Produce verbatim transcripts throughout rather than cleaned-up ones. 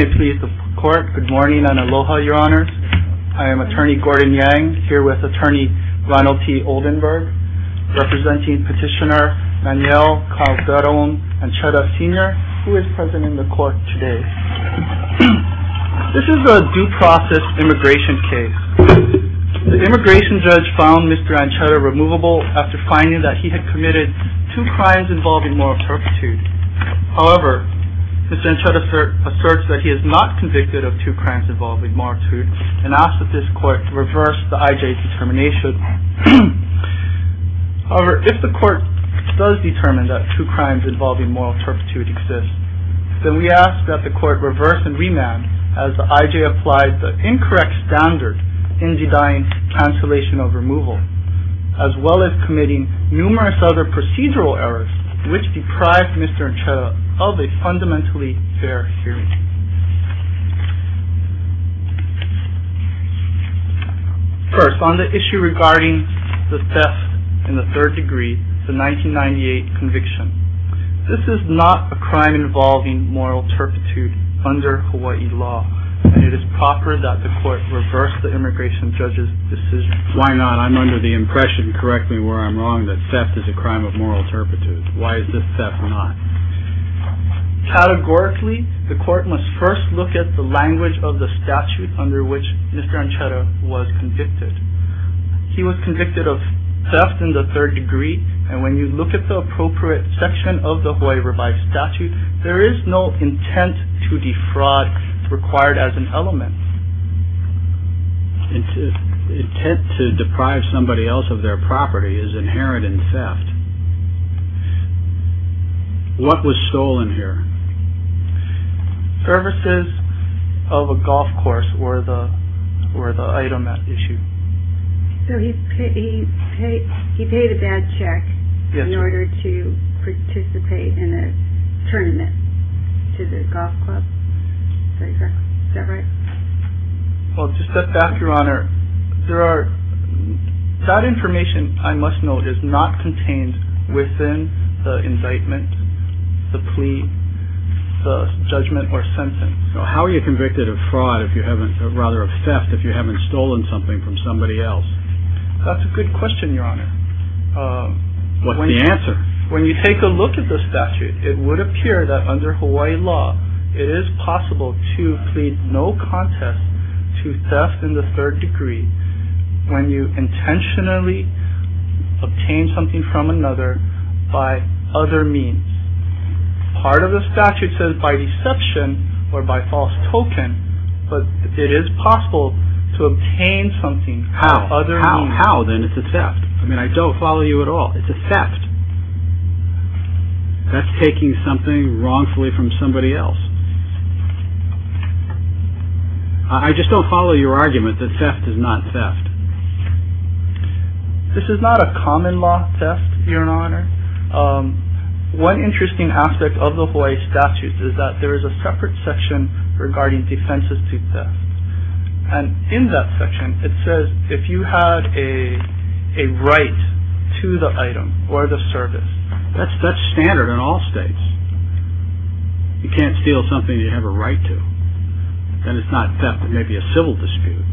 May it please the Court, good morning and aloha, Your Honors. I am Attorney Gordon Yang, here with Attorney Ronald T. Oldenburg, representing Petitioner Manuel Calderon Ancheta Senior, who is present in the Court today. This is a due process immigration case. The immigration judge found Mister Ancheta removable after finding that he had committed two crimes involving moral turpitude. However, Mister Ancheta asserts that he is not convicted of two crimes involving moral turpitude and asks that this Court reverse the I J's determination. However, if the Court does determine that two crimes involving moral turpitude exist, then we ask that the Court reverse and remand as the I J applied the incorrect standard in denying cancellation of removal, as well as committing numerous other procedural errors which deprived Mister Ancheta of a fundamentally fair hearing. First, on the issue regarding the theft in the third degree, the nineteen ninety-eight conviction. This is not a crime involving moral turpitude under Hawaii law, and it is proper that the Court reverse the immigration judge's decision. Why not? I'm under the impression, correct me where I'm wrong, that theft is a crime of moral turpitude. Why is this theft not? Categorically, the Court must first look at the language of the statute under which Mister Ancheta was convicted. He was convicted of theft in the third degree, and when you look at the appropriate section of the Hawaii Revised Statute, there is no intent to defraud required as an element. Intent to deprive somebody else of their property is inherent in theft. What was stolen here? Services of a golf course were the were the item at issue. So he pay, he paid he paid a bad check yes, in sir. order to participate in a tournament to the golf club. Is that, is that right? Well, to step back, Your Honor, there are that information, I must note, is not contained within the indictment, the plea, the judgment, or sentence. So how are you convicted of fraud if you haven't, or rather of theft, if you haven't stolen something from somebody else? That's a good question, Your Honor. Uh, What's the you, answer? When you take a look at the statute, it would appear that under Hawaii law, it is possible to plead no contest to theft in the third degree when you intentionally obtain something from another by other means. Part of the statute says by deception or by false token, but it is possible to obtain something How? by other How? means. How then it's a theft? I mean, I don't follow you at all. It's a theft. That's taking something wrongfully from somebody else. I just don't follow your argument that theft is not theft. This is not a common law theft, Your Honor. Um, one interesting aspect of the Hawaii statutes is that there is a separate section regarding defenses to theft. And in that section, it says if you had a a right to the item or the service. That's that's standard in all states. You can't steal something you have a right to. Then it's not theft, it may be a civil dispute.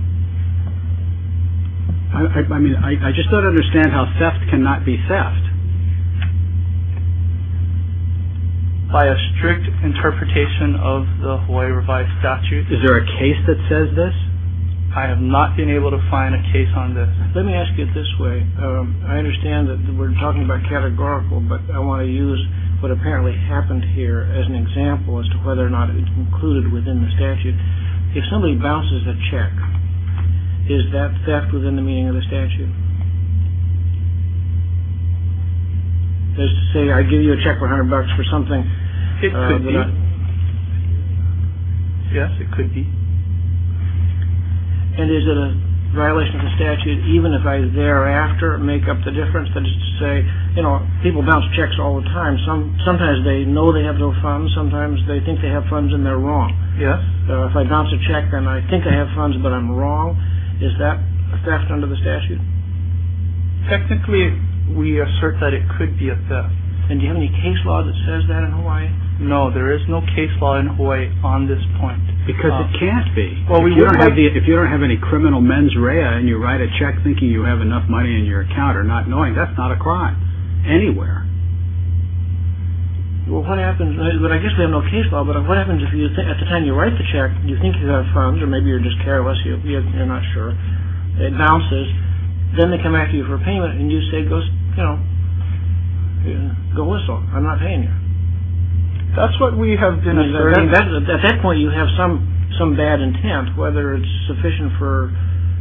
I, I, I mean, I, I just don't understand how theft cannot be theft. By a strict interpretation of the Hawaii Revised Statute. Is there a case that says this? I have not been able to find a case on this. Let me ask you it this way. Um, I understand that we're talking about categorical, but I want to use what apparently happened here as an example as to whether or not it's included within the statute. If somebody bounces a check, is that theft within the meaning of the statute? That is to say, I give you a check for a hundred bucks for something. It uh, could be. I, yes, it could be. and is it a violation of the statute even if I thereafter make up the difference? That is to say, you know, people bounce checks all the time. Some Sometimes they know they have no funds. Sometimes they think they have funds and they're wrong. Yes. Uh, if I bounce a check and I think I have funds but I'm wrong, is that a theft under the statute? Technically, we assert that it could be a theft. And do you have any case law that says that in Hawaii? No, there is no case law in Hawaii on this point. Because Uh, it can't be. well, we if you would don't have like- the, if you don't have any criminal mens rea and you write a check thinking you have enough money in your account or not knowing, that's not a crime anywhere. Well, what happens, but I guess we have no case law, but what happens if you, th- at the time you write the check, you think you have funds, or maybe you're just careless, you, you- you're not sure, it bounces, then they come after you for payment, and you say, go, s- you know, uh, go whistle, I'm not paying you. That's what we have been I mean, asserting. that, that, at that point, you have some, some bad intent, whether it's sufficient for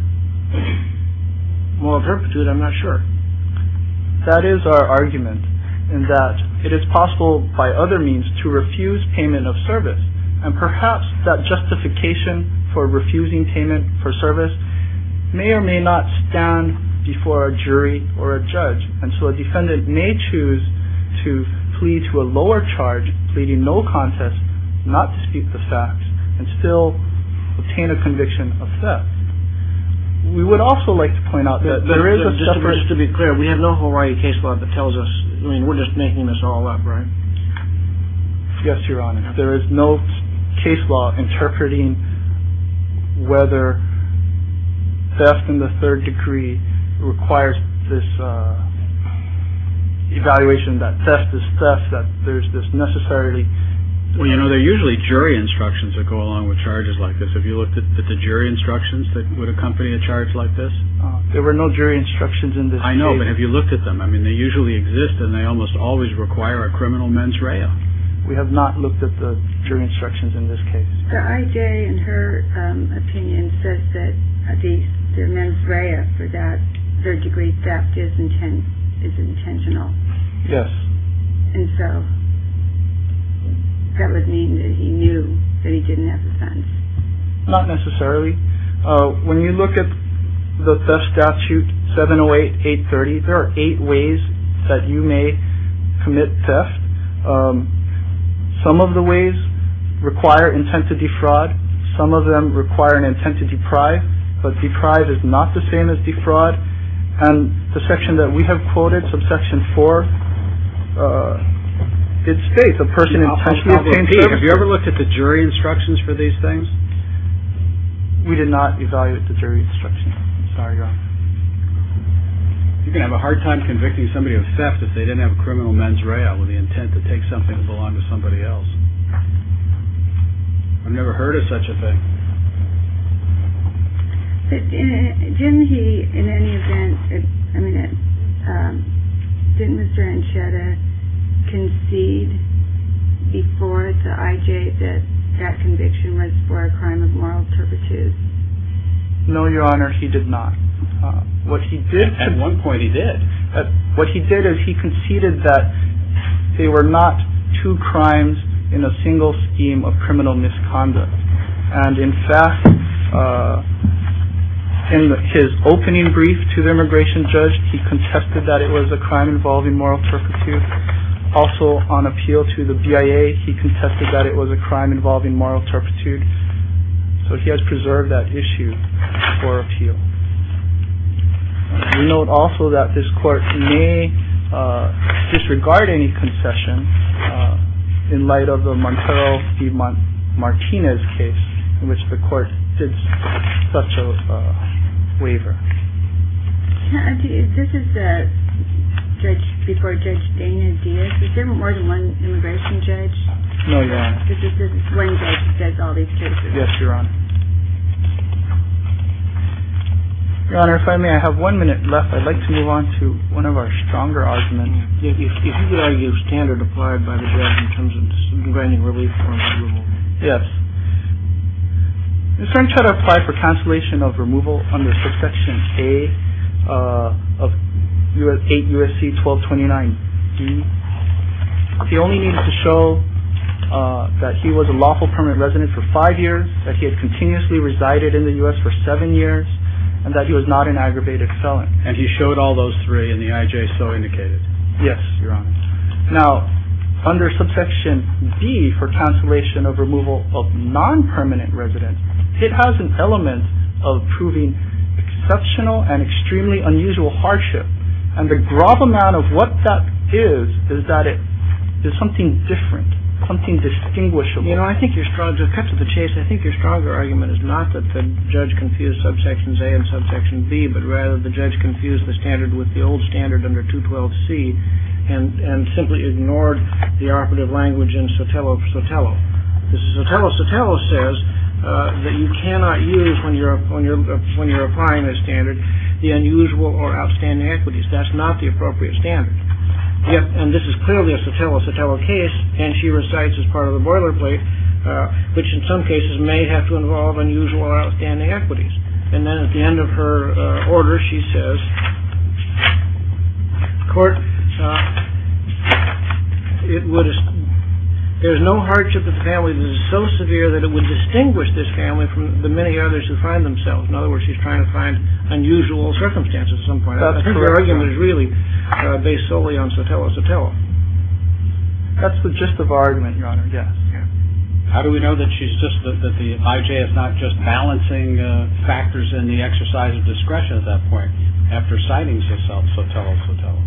moral turpitude, I'm not sure. That is our argument, in that it is possible by other means to refuse payment of service. And perhaps that justification for refusing payment for service may or may not stand before a jury or a judge. And so a defendant may choose to plead to a lower charge, pleading no contest, not dispute the facts, and still obtain a conviction of theft. We would also like to point out that But- there is but a just to, separate... just to be clear, we have no Hawaii case law that tells us, I mean, we're just making this all up, right? Yes, Your Honor. There is no case law interpreting whether theft in the third degree requires this uh, evaluation that theft is theft, that there's this necessarily... Well, you know, there are usually jury instructions that go along with charges like this. Have you looked at, at the jury instructions that would accompany a charge like this? Uh, there were no jury instructions in this I know, case. but have you looked at them? I mean, they usually exist, and they almost always require a criminal mens rea. We have not looked at the jury instructions in this case. The I J, in her um, opinion, says that uh, the, the mens rea for that third degree theft is inten- is intentional. Yes. And so that would mean that he knew that he didn't have the funds. Not necessarily. Uh, when you look at the theft statute seven oh eight, eight thirty, there are eight ways that you may commit theft. Um, some of the ways require intent to defraud. Some of them require an intent to deprive, but deprive is not the same as defraud. And the section that we have quoted, subsection four, uh, it states a person I'll- intentionally I'll obtains repeat. services. Have you ever looked at the jury instructions for these things? We did not evaluate the jury instructions. Sorry, Your Honor. You can have a hard time convicting somebody of theft if they didn't have a criminal mens rea with the intent to take something that belonged to somebody else. I've never heard of such a thing. But uh, didn't he, in any event, it, I mean, it, um, didn't Mister Anchetta concede before the I J that that conviction was for a crime of moral turpitude? No, Your Honor, he did not. Uh, what he did... At one point he did. Uh, what he did is he conceded that they were not two crimes in a single scheme of criminal misconduct. And in fact, uh, in the, his opening brief to the immigration judge, he contested that it was a crime involving moral turpitude. Also, on appeal to the B I A, he contested that it was a crime involving moral turpitude. So he has preserved that issue for appeal. We note also that this court may uh, disregard any concession uh, in light of the Montero v. Mon- Martinez case, in which the court did such a uh, waiver. Uh, do you- This is uh, Judge before Judge Dana Diaz. Is there more than one immigration judge? No, Your Honor. This is, this is one judge who does all these cases. Yes, Your Honor. Your Honor, if I may, I have one minute left. I'd like to move on to one of our stronger arguments. If, if, if you could argue standard applied by the judge in terms of granting relief for removal. Yes. Mister Anchetta applied for cancellation of removal under subsection A uh, of U S eight U S C twelve twenty-nine D. He only needed to show uh, that he was a lawful permanent resident for five years, that he had continuously resided in the U S for seven years, and that he was not an aggravated felon. And he showed all those three, and the I J so indicated. Yes, Your Honor. Now, under subsection B for cancellation of removal of non-permanent residents, it has an element of proving exceptional and extremely unusual hardship. And the gravamen of what that is, is that it is something different, something distinguishable. You know, I think your strong, to cut to the chase, I think your stronger argument is not that the judge confused subsections A and subsection B, but rather the judge confused the standard with the old standard under two twelve C and, and simply ignored the operative language in Sotelo Sotelo. This is Sotelo Sotelo says uh, that you cannot use when you're when you're uh, when you're applying this standard the unusual or outstanding equities. That's not the appropriate standard. Yet, and this is clearly a Sotelo Sotelo case, and she recites as part of the boilerplate, uh, which in some cases may have to involve unusual or outstanding equities. And then at the end of her uh, order, she says, "Court, uh, it would." There's no hardship to the family that is so severe that it would distinguish this family from the many others who find themselves. In other words, she's trying to find unusual circumstances at some point. That's I think correct. her argument is really uh, based solely on Sotelo Sotelo. That's the gist of our argument, Your Honor, yes. How do we know that she's just, that, that the I J is not just balancing uh, factors in the exercise of discretion at that point, after citing Sotelo Sotelo?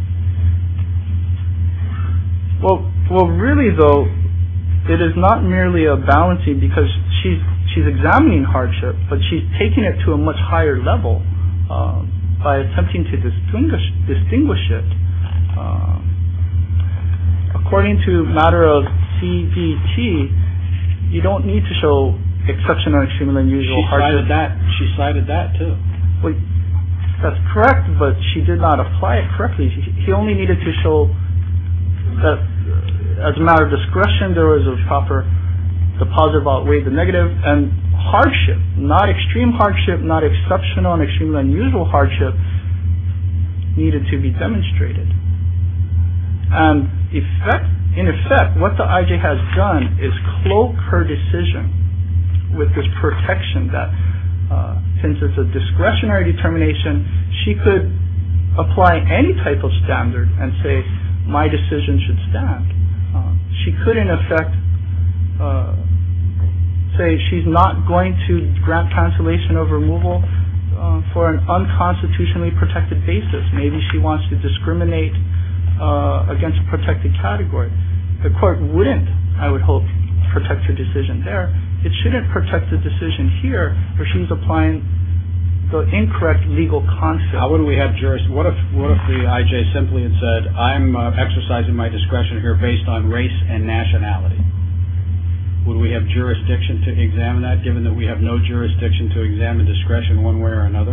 Well, well, really, though, it is not merely a balancing because she's she's examining hardship, but she's taking it to a much higher level uh, by attempting to distinguish distinguish it. Uh, according to matter of C V T, you don't need to show exceptional, extremely unusual She hardship. cited that. She cited that too. Well, that's correct, but she did not apply it correctly. He, he only needed to show that as a matter of discretion, there was a proper, the positive outweighed the negative, and hardship, not extreme hardship, not exceptional and extremely unusual hardship, needed to be demonstrated. And effect, in effect, what the I J has done is cloak her decision with this protection that uh, since it's a discretionary determination, she could apply any type of standard and say, my decision should stand. Uh, she could, in effect, uh, say she's not going to grant cancellation of removal uh, for an unconstitutionally protected basis. Maybe she wants to discriminate uh, against a protected category. The court wouldn't, I would hope, protect her decision there. It shouldn't protect the decision here where she's applying the incorrect legal concept. How would we have juris? What if what if the I J simply had said, "I'm uh, exercising my discretion here based on race and nationality"? Would we have jurisdiction to examine that, given that we have no jurisdiction to examine discretion one way or another?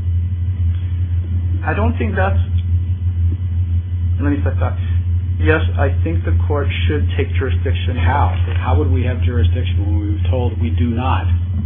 I don't think that's. Let me step back. Yes, I think the court should take jurisdiction. How? How would we have jurisdiction when we were told we do not?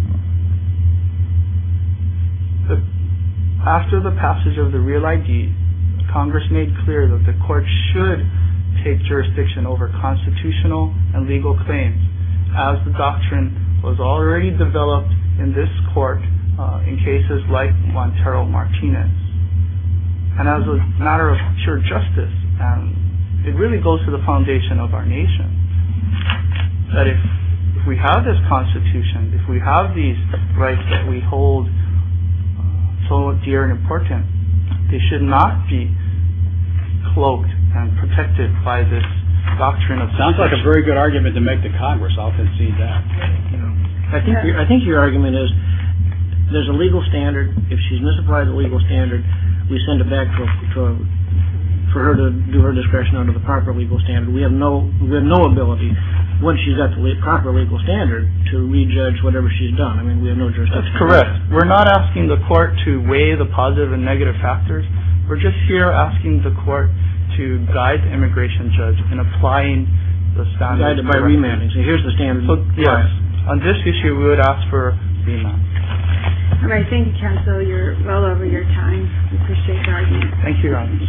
The, after the passage of the Real I D, Congress made clear that the court should take jurisdiction over constitutional and legal claims, as the doctrine was already developed in this court uh, in cases like Montero Martinez. And as a matter of pure justice, um, it really goes to the foundation of our nation, that if, if we have this Constitution, if we have these rights that we hold so dear and important, they should not be cloaked and protected by this doctrine of. Sounds like a very good argument to make to Congress. I'll concede that. You know, I think your, I think your argument is there's a legal standard. If she's misapplied the legal standard, we send it back to, a, to a, for her to do her discretion under the proper legal standard. We have no we have no ability, once she's got the le- proper legal standard, to rejudge whatever she's done. I mean, we have no jurisdiction. That's correct. We're not asking the court to weigh the positive and negative factors. We're just here asking the court to guide the immigration judge in applying the standard. Guided by remanding. So here's the standard. So, yes, on this issue, we would ask for remand. All right, thank you, counsel. You're well over your time. We appreciate your argument. Thank you, Your Honor.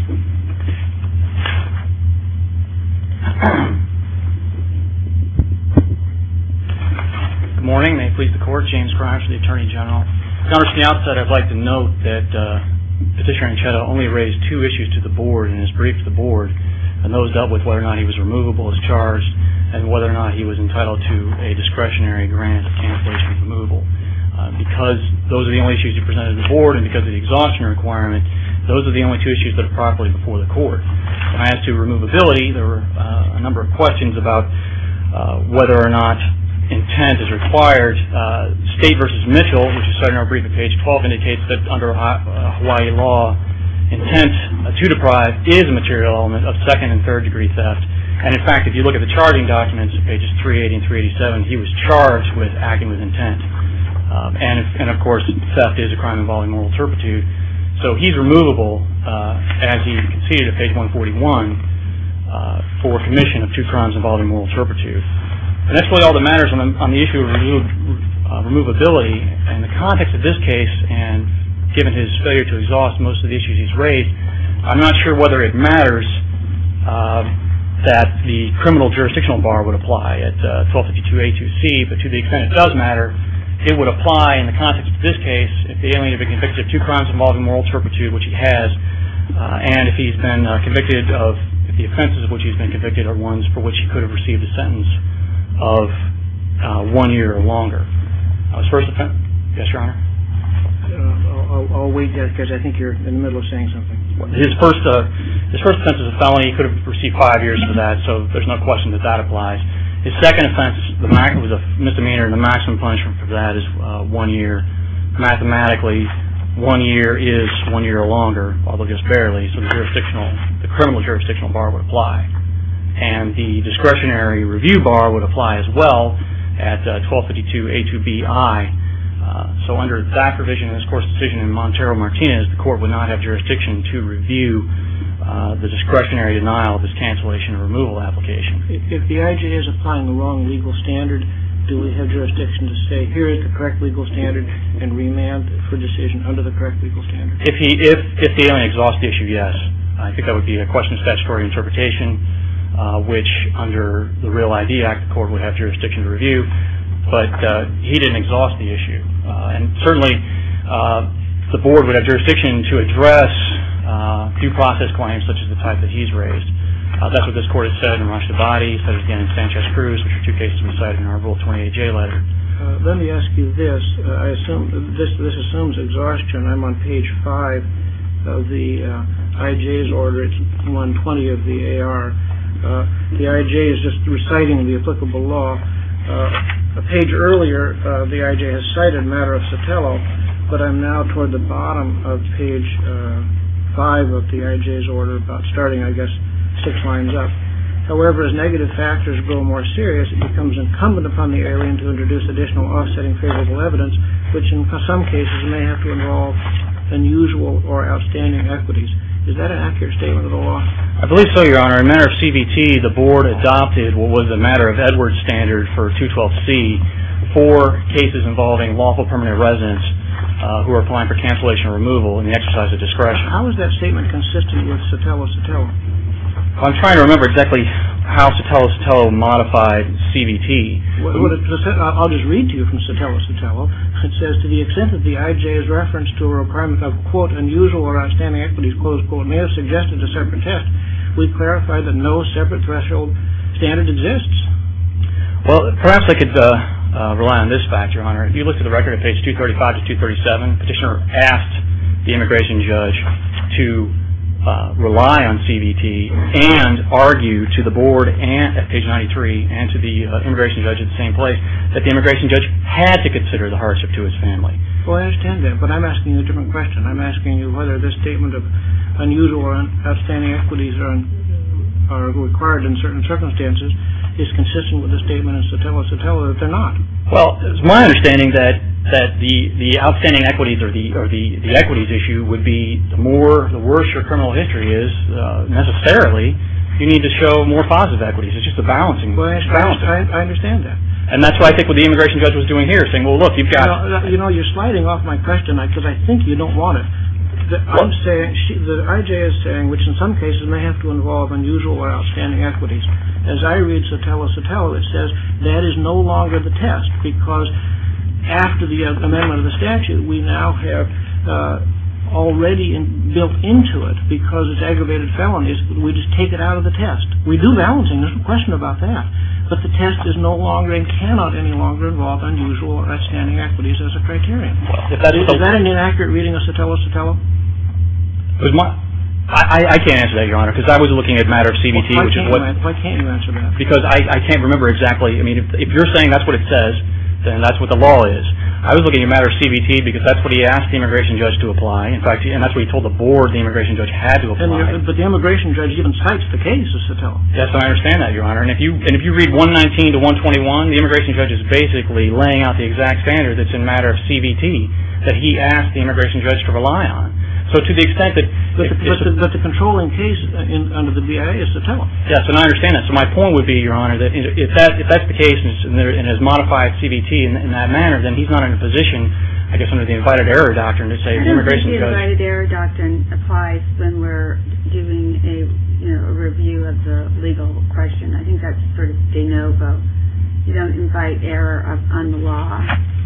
Good morning. May it please the Court. James Grimes, the Attorney General. Congress, from the outset, I'd like to note that uh, Petitioner Anchetta only raised two issues to the Board in his brief to the Board, and those dealt with whether or not he was removable as charged and whether or not he was entitled to a discretionary grant of cancellation of removal. Uh, because those are the only issues he presented to the Board and because of the exhaustion requirement, those are the only two issues that are properly before the court. And as to removability, there were uh, a number of questions about uh, whether or not intent is required. Uh, State versus Mitchell, which is cited in our brief at page twelve, indicates that under Hawaii law, intent to deprive is a material element of second and third degree theft. And in fact, if you look at the charging documents at pages three eighty and three eighty-seven, he was charged with acting with intent. Um, and, and of course, theft is a crime involving moral turpitude. So he's removable, uh, as he conceded at page one forty-one, uh, for commission of two crimes involving moral turpitude. And that's really all that matters on the, on the issue of remove, uh, removability. In the context of this case, and given his failure to exhaust most of the issues he's raised, I'm not sure whether it matters uh, that the criminal jurisdictional bar would apply at uh, twelve fifty-two A two C, but to the extent it does matter, it would apply in the context of this case if the alien had been convicted of two crimes involving moral turpitude, which he has, uh, and if he's been uh, convicted of, if the offenses of which he's been convicted are ones for which he could have received a sentence of uh, one year or longer. Uh, his first offense, yes, Your Honor? Uh, I'll, I'll wait because I think you're in the middle of saying something. His first, uh, his first offense is a felony. He could have received five years for that, so there's no question that that applies. His second offense the max, was a misdemeanor, and the maximum punishment for that is uh, one year. Mathematically, one year is one year or longer, although just barely, so the jurisdictional, the criminal jurisdictional bar would apply. And the discretionary review bar would apply as well at uh, twelve fifty-two A two B I. Uh, so under that provision in this Court's decision in Montero Martinez, the Court would not have jurisdiction to review uh, the discretionary denial of his cancellation or removal application. If the I J is applying the wrong legal standard, do we have jurisdiction to say, here is the correct legal standard, and remand for decision under the correct legal standard? If he, if, if the alien exhausts the issue, yes. I think that would be a question of statutory interpretation, uh, which under the Real I D Act, the Court would have jurisdiction to review. But uh, he didn't exhaust the issue. Uh, and certainly uh, the Board would have jurisdiction to address uh, due process claims such as the type that he's raised. Uh, that's what this Court has said in Rashtabadi, said it again in Sanchez-Cruz, which are two cases we cited in our Rule twenty-eight J letter. Uh, let me ask you this. Uh, I assume this, this assumes exhaustion. I'm on page five of the uh, I J's order. It's one twenty of the A R. Uh, the I J is just reciting the applicable law. Uh, a page earlier, uh, the I J has cited matter of Sotelo, but I'm now toward the bottom of page uh, five of the I J's order, about starting, I guess, six lines up. However, as negative factors grow more serious, it becomes incumbent upon the alien to introduce additional offsetting favorable evidence, which in some cases may have to involve unusual or outstanding equities. Is that an accurate statement of the law? I believe so, Your Honor. In matter of C V T, the Board adopted what was a matter of Edwards standard for two twelve C for cases involving lawful permanent residents uh, who are applying for cancellation or removal in the exercise of discretion. How is that statement consistent with Sotelo-Sotelo? I'm trying to remember exactly how Sotelo-Sotelo modified C V T. What, what it, I'll just read to you from Sotelo-Sotelo. It says, to the extent that the I J's reference to a requirement of, quote, unusual or outstanding equities, close quote, may have suggested a separate test, we clarify that no separate threshold standard exists. Well, perhaps I could uh, uh, rely on this fact, Your Honor. If you look at the record at page two thirty-five to two thirty-seven, petitioner asked the immigration judge to Uh, rely on C V T and argue to the Board and at page ninety-three and to the uh, immigration judge at the same place that the immigration judge had to consider the hardship to his family. Well, I understand that, but I'm asking you a different question. I'm asking you whether this statement of unusual or outstanding equities are, are required in certain circumstances is consistent with the statement in Sotelo-Sotelo that they're not. Well, it's my understanding that that the, the outstanding equities or the or the, the equities issue would be the more the worse your criminal history is, uh, necessarily you need to show more positive equities. It's just a balancing. Well, I, balancing. I, I understand that. And that's what I think what the immigration judge was doing here, saying, well, look, you've got... No, you know, you're sliding off my question because I think you don't want it. The, I'm saying, she, the I J is saying, which in some cases may have to involve unusual or outstanding equities. As I read Sotelo-Sotelo, it says that is no longer the test because after the uh, amendment of the statute, we now have uh, already in, built into it, because it's aggravated felonies, we just take it out of the test. We do balancing, there's no question about that. But the test is no longer and cannot any longer involve unusual or outstanding equities as a criterion. Well, if that is, is that an inaccurate reading of Sotelo-Sotelo? It was my, I, I can't answer that, Your Honor, because I was looking at a matter of C B T, Why which is can't what... you an- Why can't you answer that? Because I, I can't remember exactly. I mean, if, if you're saying that's what it says, then that's what the law is. I was looking at a matter of C B T because that's what he asked the immigration judge to apply. In fact, and that's what he told the board the immigration judge had to And apply. the- But the immigration judge even cites the case of Sotelo. Yes, I understand that, Your Honor. And if you and if you read one nineteen to one twenty-one, the immigration judge is basically laying out the exact standard that's in matter of C B T that he asked the immigration judge to rely on. So to the extent that... But if- the, if but the, but the controlling case in, under the B I A is Sotelo. Yes, and I understand that. So my point would be, Your Honor, that if that if that's the case and, it's, and, there, and has modified C B T in, in that manner, then he's not in a position, I guess, under the invited error doctrine to say I the don't think immigration the judge... invited error doctrine applies when we're doing a, you know, a review of the legal question. I think that's sort of de novo. You don't invite error of, on the law.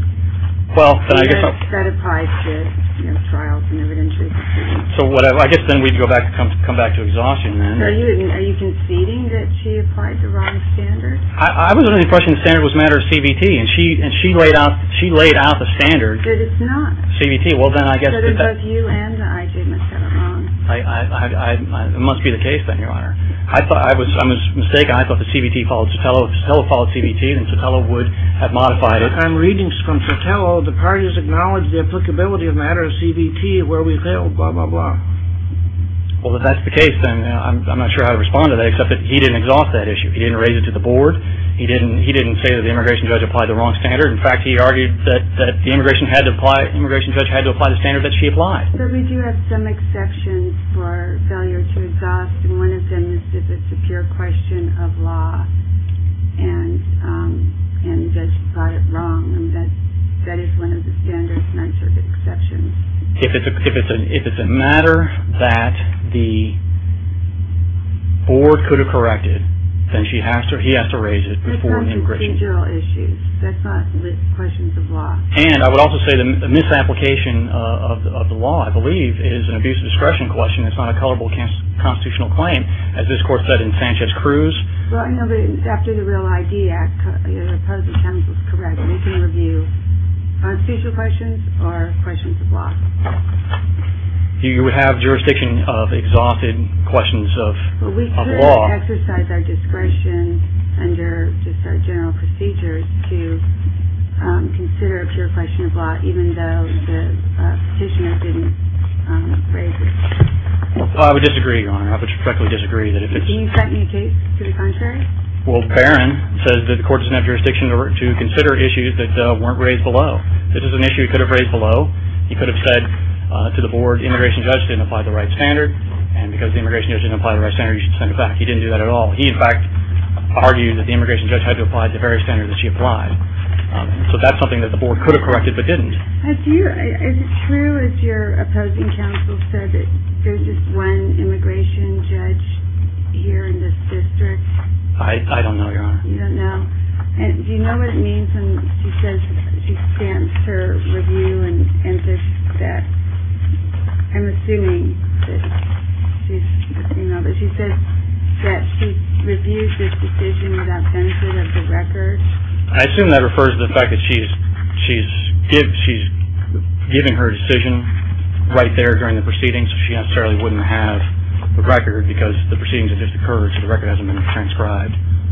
Well, then I guess... that, I'll, that applies to, you know, trials and evidentiary proceedings. so what I, I guess then we'd go back come come back to exhaustion then. So are you are you conceding that she applied the wrong standard? I, I was under the impression the standard was a matter of C B T, and she and she laid out she laid out the standard That it's not. C B T. Well, then I guess So then that, both you and the I J must have it wrong. I, I, I, I, I it must be the case then, Your Honor. I thought I was I was mistaken. I thought the C B T followed Sotelo. If Sotelo followed C B T, then Sotelo would have modified it. I'm reading from Sotelo, the parties acknowledge the applicability of matter of C B T where we failed, blah, blah, blah. Well, if that's the case, then uh, I'm, I'm not sure how to respond to that, except that he didn't exhaust that issue. He didn't raise it to the board. He didn't. He didn't say that the immigration judge applied the wrong standard. In fact, he argued that, that the immigration had to apply. Immigration judge had to apply the standard that she applied. So we do have some exceptions for failure to exhaust, and one of them is if it's a pure question of law, and um, and the judge got it wrong, and that that is one of the standard Ninth Circuit exceptions. If it's a, if it's a if it's a matter that the board could have corrected, then she has to he has to raise it before That's not the immigration. procedural issues. That's not li- questions of law. And I would also say the, the misapplication uh, of the, of the law, I believe, is an abuse of discretion question. It's not a colorable cons- constitutional claim, as this court said in Sanchez Cruz. Well, I know, but after the Real I D Act, co- your opposing counsel is correct. We can review constitutional questions or questions of law. You, you would have jurisdiction of exhausted questions of Well, we of could law. exercise our discretion under just our general procedures to um, consider a pure question of law, even though the uh, petitioner didn't um, raise it. Well, I would disagree, Your Honor. I would respectfully disagree that if it's... Can you cite me a case to the contrary? Well, Barron says that the court doesn't have jurisdiction to, to consider issues that uh, weren't raised below. This is an issue he could have raised below. He could have said uh, to the board, the immigration judge didn't apply the right standard, and because the immigration judge didn't apply the right standard, you should send it back. He didn't do that at all. He, in fact, argued that the immigration judge had to apply the very standard that she applied. Um, so that's something that the board could have corrected but didn't. Has you, is it true, as your opposing counsel said, that there's just one immigration judge here in this district? I, I don't know, Your Honor. You don't know? And do you know what it means when she says she stamps her review and enters that? I'm assuming that she's a female, but she says that she reviews this decision without benefit of the record. I assume that refers to the fact that she's she's give she's giving her decision right there during the proceedings, so she necessarily wouldn't have the record because the proceedings have just occurred, so the record hasn't been transcribed.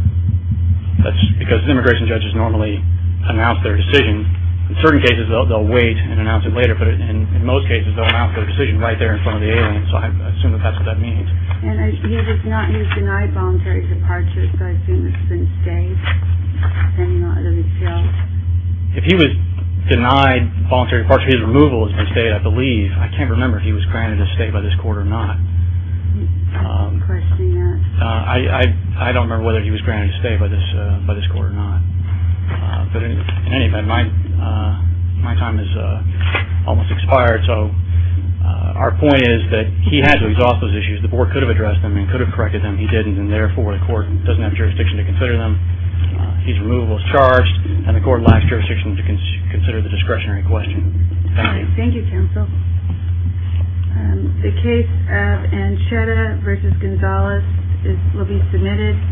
That's because immigration judges normally announce their decision. In certain cases, they'll, they'll wait and announce it later, but in, in most cases, they'll announce their decision right there in front of the alien, so I assume that that's what that means. And I, he was not, he was denied voluntary departure, so I assume it's been stayed, depending on other details. If he was denied voluntary departure, his removal has been stayed, I believe. I can't remember if he was granted a stay by this court or not. I'm Um, questioning that. Uh, I, I I don't remember whether he was granted a stay by this uh, by this court or not. Uh, but in, in any event, my uh, my time is uh, almost expired. So uh, our point is that he had to exhaust those issues. The board could have addressed them and could have corrected them. He didn't, and therefore the court doesn't have jurisdiction to consider them. Uh, he's removable as charged, and the court lacks jurisdiction to cons- consider the discretionary question. Thank you. Thank you, counsel. Um, the case of Anchetta versus Gonzalez is, will be submitted.